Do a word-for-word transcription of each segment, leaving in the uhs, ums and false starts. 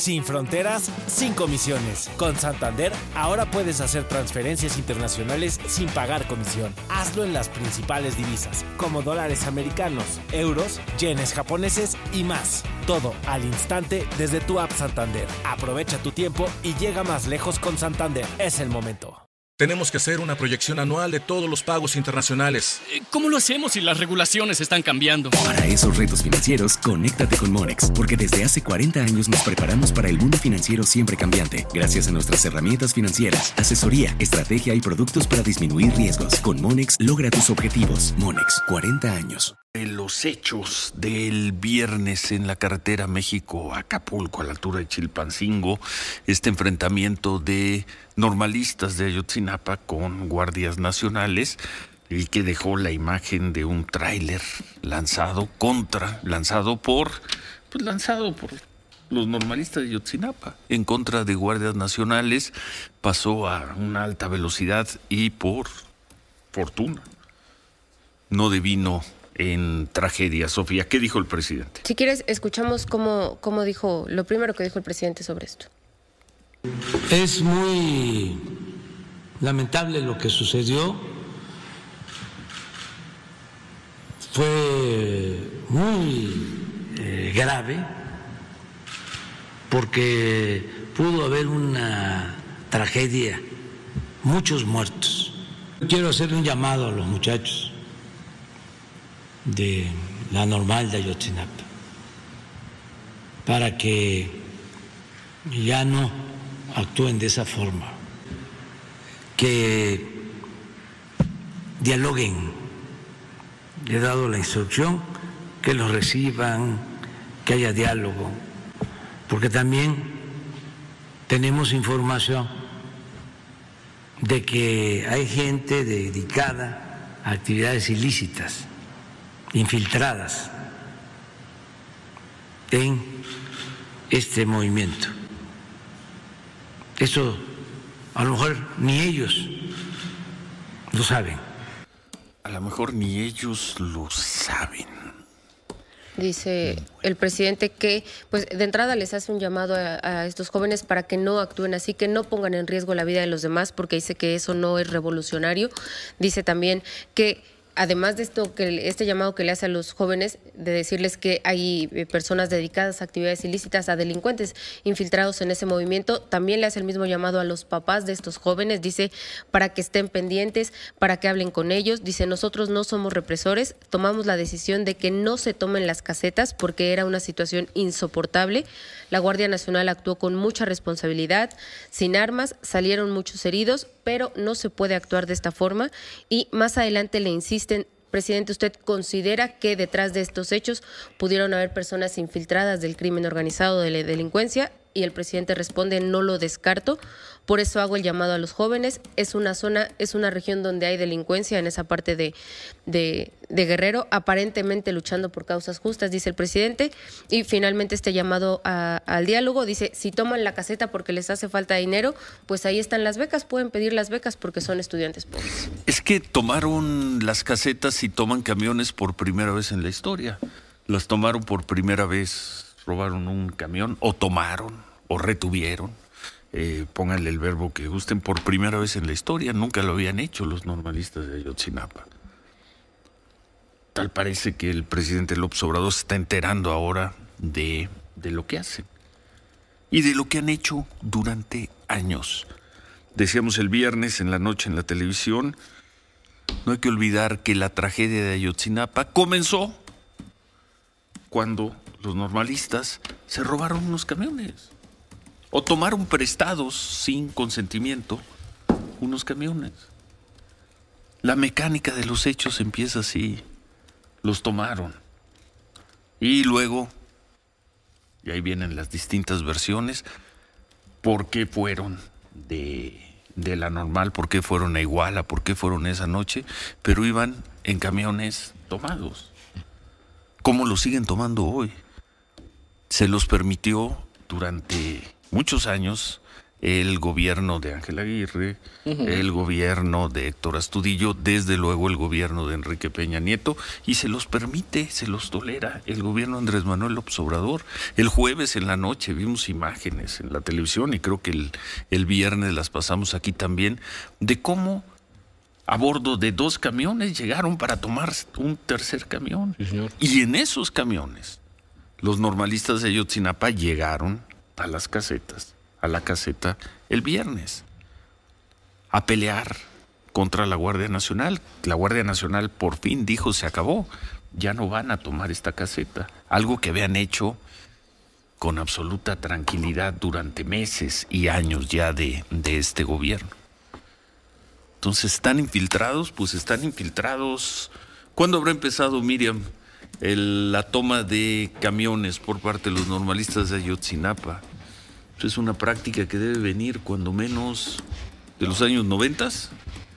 Sin fronteras, sin comisiones. Con Santander, ahora puedes hacer transferencias internacionales sin pagar comisión. Hazlo en las principales divisas, como dólares americanos, euros, yenes japoneses y más. Todo al instante desde tu app Santander. Aprovecha tu tiempo y llega más lejos con Santander. Es el momento. Tenemos que hacer una proyección anual de todos los pagos internacionales. ¿Cómo lo hacemos si las regulaciones están cambiando? Para esos retos financieros, conéctate con Monex, porque desde hace cuarenta años nos preparamos para el mundo financiero siempre cambiante, gracias a nuestras herramientas financieras, asesoría, estrategia y productos para disminuir riesgos. Con Monex, logra tus objetivos. Monex, cuarenta años. Los hechos del viernes en la carretera México-Acapulco, a la altura de Chilpancingo, este enfrentamiento de normalistas de Ayotzinapa con guardias nacionales, y que dejó la imagen de un tráiler lanzado contra, lanzado por, pues lanzado por los normalistas de Ayotzinapa, en contra de guardias nacionales, pasó a una alta velocidad y por fortuna no devino en tragedia. Sofía, ¿qué dijo el presidente? Si quieres, escuchamos cómo, cómo dijo, lo primero que dijo el presidente sobre esto. Es muy lamentable lo que sucedió. Fue muy eh, grave porque pudo haber una tragedia, muchos muertos. Quiero hacerle un llamado a los muchachos de la Normal de Ayotzinapa para que ya no actúen de esa forma, que dialoguen. Le he dado la instrucción que los reciban, que haya diálogo, porque también tenemos información de que hay gente dedicada a actividades ilícitas, infiltradas en este movimiento. Eso a lo mejor ni ellos lo saben. A lo mejor ni ellos lo saben. Dice el presidente que, pues, de entrada les hace un llamado a, a estos jóvenes para que no actúen así, que no pongan en riesgo la vida de los demás, porque dice que eso no es revolucionario. Dice también que, además de esto, que este llamado que le hace a los jóvenes, de decirles que hay personas dedicadas a actividades ilícitas, a delincuentes infiltrados en ese movimiento, también le hace el mismo llamado a los papás de estos jóvenes, dice, para que estén pendientes, para que hablen con ellos. Dice, nosotros no somos represores, tomamos la decisión de que no se tomen las casetas porque era una situación insoportable. La Guardia Nacional actuó con mucha responsabilidad, sin armas, salieron muchos heridos, pero no se puede actuar de esta forma. Y más adelante le insisten, presidente, ¿usted considera que detrás de estos hechos pudieron haber personas infiltradas del crimen organizado, de la delincuencia? Y el presidente responde, no lo descarto, por eso hago el llamado a los jóvenes. Es una zona, es una región donde hay delincuencia en esa parte de, de, de Guerrero, aparentemente luchando por causas justas, dice el presidente. Y finalmente este llamado a, al diálogo, dice, si toman la caseta porque les hace falta dinero, pues ahí están las becas, pueden pedir las becas porque son estudiantes pobres. Es que tomaron las casetas y toman camiones por primera vez en la historia. Las tomaron por primera vez. Robaron un camión, o tomaron, o retuvieron, eh, pónganle el verbo que gusten, por primera vez en la historia. Nunca lo habían hecho los normalistas de Ayotzinapa. Tal parece que el presidente López Obrador se está enterando ahora de, de lo que hacen y de lo que han hecho durante años. Decíamos el viernes en la noche en la televisión, no hay que olvidar que la tragedia de Ayotzinapa comenzó cuando los normalistas se robaron unos camiones o tomaron prestados sin consentimiento unos camiones. La mecánica de los hechos empieza así. Los tomaron y luego, y ahí vienen las distintas versiones, por qué fueron de, de la Normal, por qué fueron a Iguala, por qué fueron esa noche, pero iban en camiones tomados. ¿Cómo lo siguen tomando hoy? Se los permitió durante muchos años el gobierno de Ángel Aguirre, uh-huh. el gobierno de Héctor Astudillo, desde luego el gobierno de Enrique Peña Nieto, y se los permite, se los tolera el gobierno de Andrés Manuel López Obrador. El jueves en la noche vimos imágenes en la televisión, y creo que el, el viernes las pasamos aquí también, de cómo a bordo de dos camiones llegaron para tomar un tercer camión. Sí, señor. Y en esos camiones, los normalistas de Ayotzinapa llegaron a las casetas, a la caseta el viernes, a pelear contra la Guardia Nacional. La Guardia Nacional por fin dijo, se acabó, ya no van a tomar esta caseta. Algo que habían hecho con absoluta tranquilidad durante meses y años ya de, de este gobierno. Entonces, ¿están infiltrados? Pues están infiltrados. ¿Cuándo habrá empezado, Miriam, el, la toma de camiones por parte de los normalistas de Ayotzinapa? Es una práctica que debe venir cuando menos de los años noventas.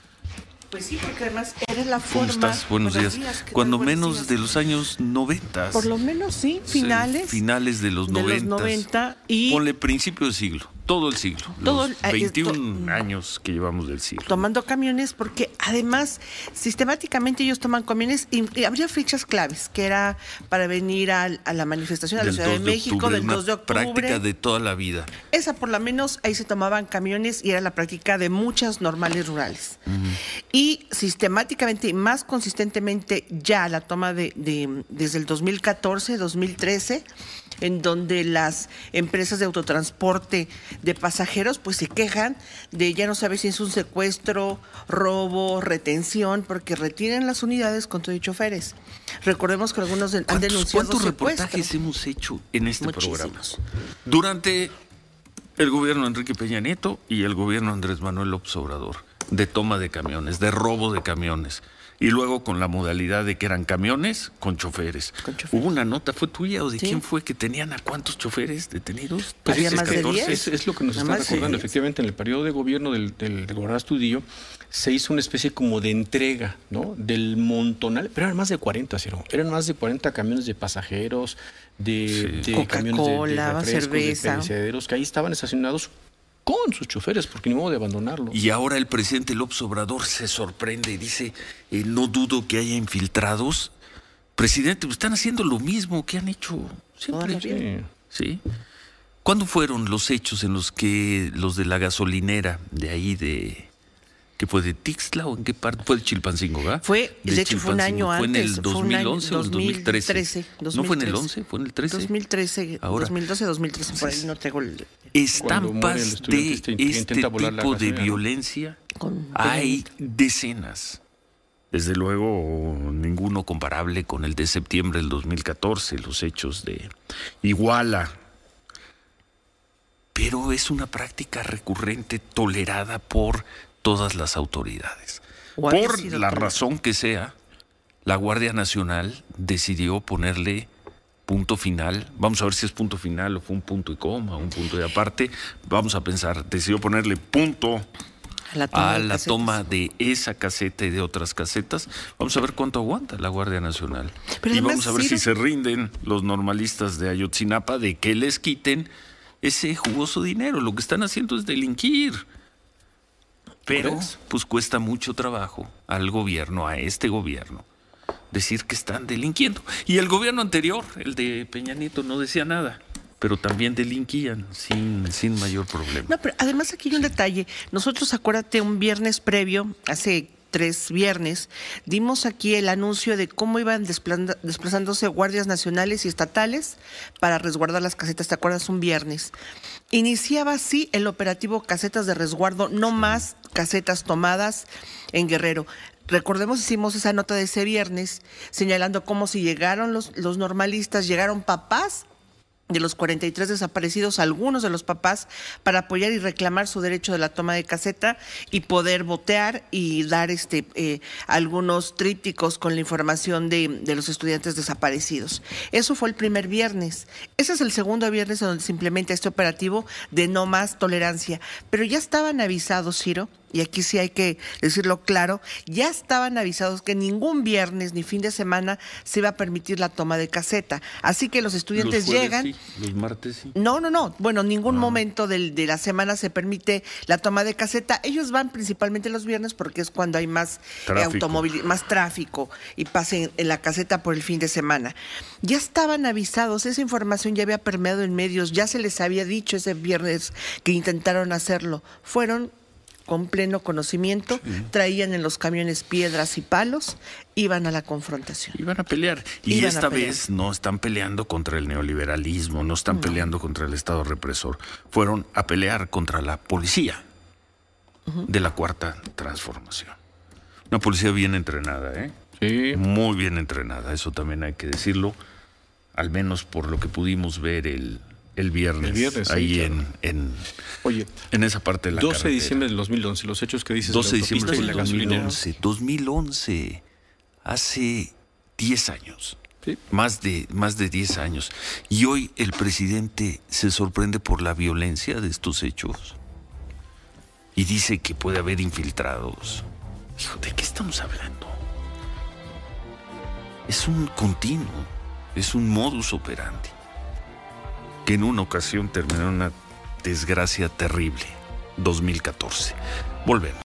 Pues sí, porque además era la forma... ¿Cómo estás? Buenos días. días cuando menos días. de los años noventas. Por lo menos sí, finales. Sí, finales de los noventas. De los noventa y... Ponle principio del siglo, todo el siglo. Todo, los veintiún to- años que llevamos del siglo. Tomando camiones, porque además sistemáticamente ellos toman camiones y, y habría fechas claves, que era para venir a, a la manifestación a la Ciudad de, de México octubre, del dos de octubre. Práctica de toda la vida. Esa por lo menos ahí se tomaban camiones y era la práctica de muchas normales rurales. Uh-huh. Y sistemáticamente y más consistentemente ya la toma de, de desde el dos mil catorce, dos mil trece, en donde las empresas de autotransporte de pasajeros pues se quejan de ya no sabe si es un secuestro, robo, retención, porque retienen las unidades con todo y choferes. Recordemos que algunos de, han denunciado ¿Cuántos secuestro? reportajes hemos hecho en este Muchísimos. programa? Durante el gobierno de Enrique Peña Nieto y el gobierno de Andrés Manuel López Obrador, de toma de camiones, de robo de camiones. Y luego con la modalidad de que eran camiones con choferes. Con choferes. Hubo una nota, ¿fue tuya o de ¿Sí? quién fue que tenían a cuántos choferes detenidos? Pues ¿Había es, más de diez? Es, es lo que nos está recordando. Efectivamente, en el periodo de gobierno del, del, del gobernador Astudillo se hizo una especie como de entrega, ¿no? Del montonal, pero eran más de cuarenta, Ciro. Eran más de cuarenta camiones de pasajeros, de, sí. de camiones de, de refrescos, cerveza. de perecederos, que ahí estaban estacionados con sus choferes, porque ni modo de abandonarlos. Y ahora el presidente López Obrador se sorprende y dice, eh, no dudo que haya infiltrados. Presidente, pues están haciendo lo mismo que han hecho siempre. Sí. ¿Sí? ¿Cuándo fueron los hechos en los que los de la gasolinera de ahí de... ¿Qué fue de Tixtla o en qué parte? Fue de Chilpancingo, ¿verdad? Fue, de, de hecho fue un año antes. ¿Fue en el dos mil once o el dos mil trece? dos mil trece. ¿No fue en el once? ¿Fue en el trece? dos mil trece, ahora, dos mil doce, dos mil trece, por ahí no tengo el... Estampas de este tipo de violencia Con... hay decenas. Desde luego, ninguno comparable con el de septiembre del dos mil catorce, los hechos de Iguala. Pero es una práctica recurrente tolerada por todas las autoridades. Por la razón que sea, la Guardia Nacional decidió ponerle punto final. Vamos a ver si es punto final o fue un punto y coma, un punto de aparte. Vamos a pensar, decidió ponerle punto a la toma, a de, la toma de esa caseta y de otras casetas. Vamos a ver cuánto aguanta la Guardia Nacional. Pero y vamos a ver si se rinden los normalistas de Ayotzinapa de que les quiten ese jugoso dinero. Lo que están haciendo es delinquir. Pero pues cuesta mucho trabajo al gobierno, a este gobierno, decir que están delinquiendo. Y el gobierno anterior, el de Peña Nieto, no decía nada, pero también delinquían sin, sin mayor problema. No, pero además aquí hay un detalle. Nosotros, acuérdate, un viernes previo, hace tres viernes, dimos aquí el anuncio de cómo iban desplazándose guardias nacionales y estatales para resguardar las casetas. ¿Te acuerdas? Un viernes. Iniciaba así el operativo Casetas de Resguardo, no más casetas tomadas en Guerrero. Recordemos, hicimos esa nota de ese viernes señalando cómo si llegaron los, los normalistas, llegaron papás de los cuarenta y tres desaparecidos, algunos de los papás, para apoyar y reclamar su derecho de la toma de caseta y poder votear y dar este eh, algunos trípticos con la información de, de los estudiantes desaparecidos. Eso fue el primer viernes. Ese es el segundo viernes en donde se implementa este operativo de no más tolerancia. Pero ya estaban avisados, Ciro, y aquí sí hay que decirlo claro, ya estaban avisados que ningún viernes ni fin de semana se iba a permitir la toma de caseta. Así que los estudiantes los jueves, llegan. Sí, los martes sí. No, no, no. Bueno, ningún Ah. momento del, de la semana se permite la toma de caseta. Ellos van principalmente los viernes porque es cuando hay más Tráfico. automóvil, más tráfico y pasen en la caseta por el fin de semana. Ya estaban avisados, esa información ya había permeado en medios, ya se les había dicho ese viernes que intentaron hacerlo. Fueron con pleno conocimiento, sí. traían en los camiones piedras y palos, iban a la confrontación. Iban a pelear. Y Iban esta pelear. vez no están peleando contra el neoliberalismo, no están no. peleando contra el Estado represor. Fueron a pelear contra la policía uh-huh. de la Cuarta Transformación. Una policía bien entrenada, ¿eh? Sí. Muy bien entrenada, eso también hay que decirlo, al menos por lo que pudimos ver el... El viernes, el viernes ahí sí, en, claro. en, Oye, en esa parte de la doce de carretera. diciembre del dos mil once, los hechos que dices doce de diciembre de del la dos mil gasolinera. once, dos mil once, hace diez años, ¿sí? más de más de diez años. Y hoy el presidente se sorprende por la violencia de estos hechos y dice que puede haber infiltrados. Hijo, ¿de qué estamos hablando? Es un continuo, es un modus operandi que en una ocasión terminó en una desgracia terrible. dos mil catorce. Volvemos.